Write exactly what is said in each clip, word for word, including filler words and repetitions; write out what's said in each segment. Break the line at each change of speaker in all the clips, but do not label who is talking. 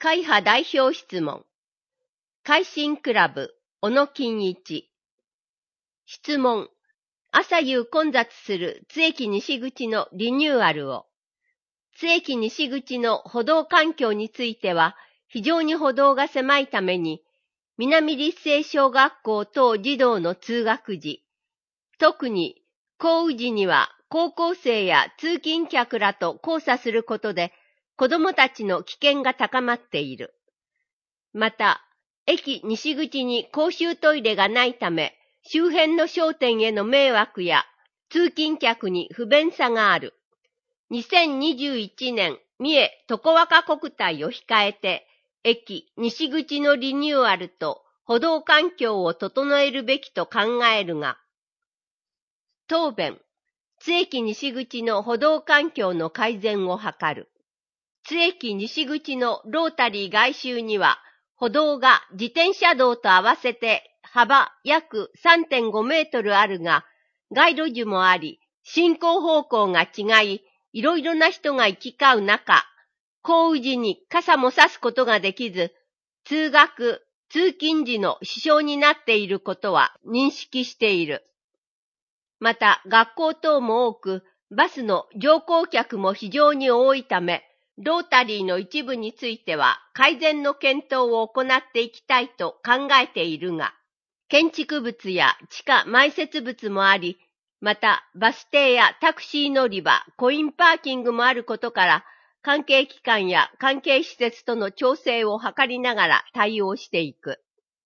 会派代表質問。海進クラブ、小野金一。質問。朝夕混雑する津駅西口のリニューアルを。津駅西口の歩道環境については、非常に歩道が狭いために、南立成小学校等児童の通学時、特に降雨時には高校生や通勤客らと交差することで、子供たちの危険が高まっている。また、駅西口に公衆トイレがないため、周辺の商店への迷惑や通勤客に不便さがある。にせんにじゅういちねん三重常若国体を控えて、駅西口のリニューアルと歩道環境を整えるべきと考えるが、答弁、津駅西口の歩道環境の改善を図る。津駅西口のロータリー外周には、歩道が自転車道と合わせて幅約 さんてんご メートルあるが、街路樹もあり、進行方向が違い、いろいろな人が行き交う中、降雨時に傘も差すことができず、通学、通勤時の支障になっていることは認識している。また、学校等も多く、バスの乗降客も非常に多いため、ロータリーの一部については改善の検討を行っていきたいと考えているが、建築物や地下埋設物もあり、またバス停やタクシー乗り場、コインパーキングもあることから、関係機関や関係施設との調整を図りながら対応していく。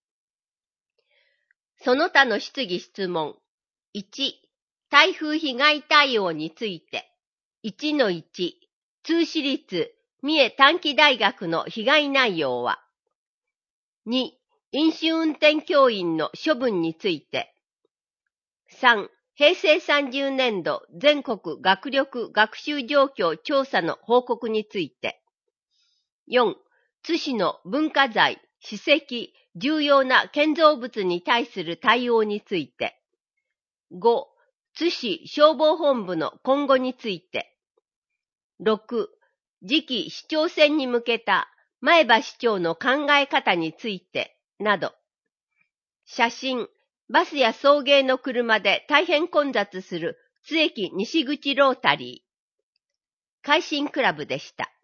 その他の質疑質問。いち、台風被害対応について。いちのいち、通私立三重短期大学の被害内容は。に、飲酒運転教員の処分について。さん、平成さんじゅうねんど全国学力学習状況調査の報告について。よん、津市の文化財、史跡、重要な建造物に対する対応について。ご、津市消防本部の今後について。ろく、次期市長選に向けた前葉市長の考え方について、など。写真、バスや送迎の車で大変混雑する津駅西口ロータリー。海進クラブでした。